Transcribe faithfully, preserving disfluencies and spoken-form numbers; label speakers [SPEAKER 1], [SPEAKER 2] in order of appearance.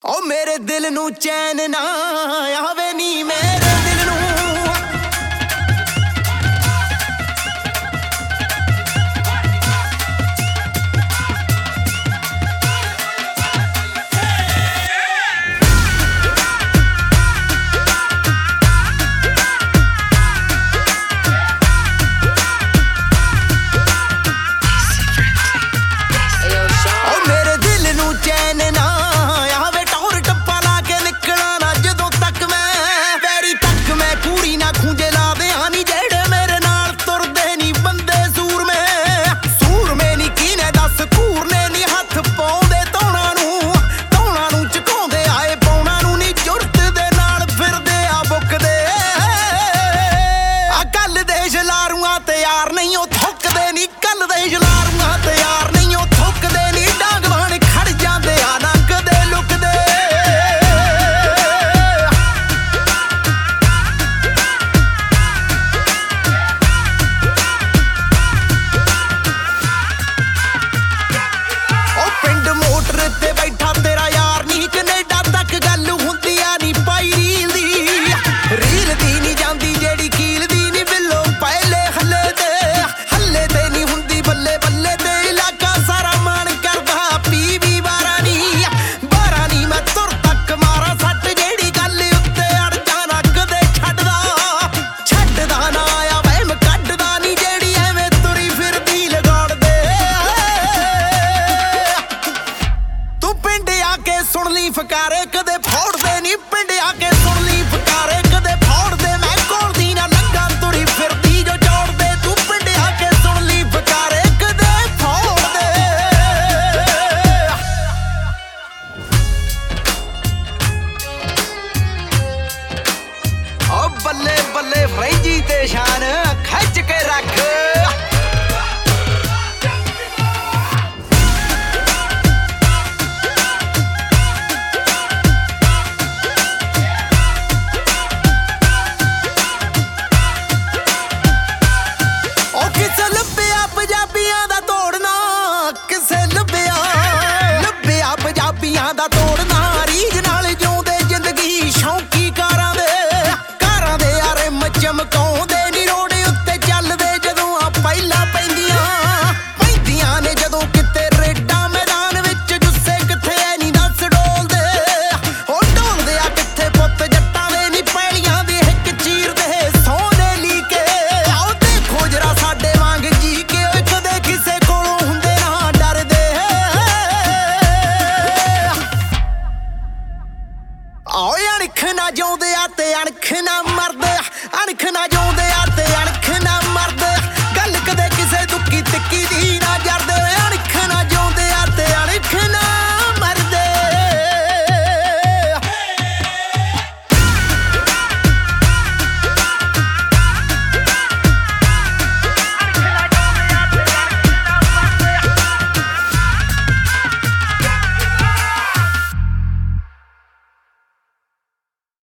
[SPEAKER 1] ओ मेरे दिल नू चैन ना आवे नी मेरे दिल नू सुन ली फकारे कदे फोड़ दे नी पिंड आके सुन ली फकारे कदे फोड़ दे मैं कोल दी ना लंगा तुरी फिरदी जो जोड़ दे तू पिंड आके सुन ली फकारे कदे फोड़ दे ओ बल्ले बल्ले फ्रेंजी ते शान खच के रख अणख ना जिउंदे आ ते अणख ना मरदे अणख ना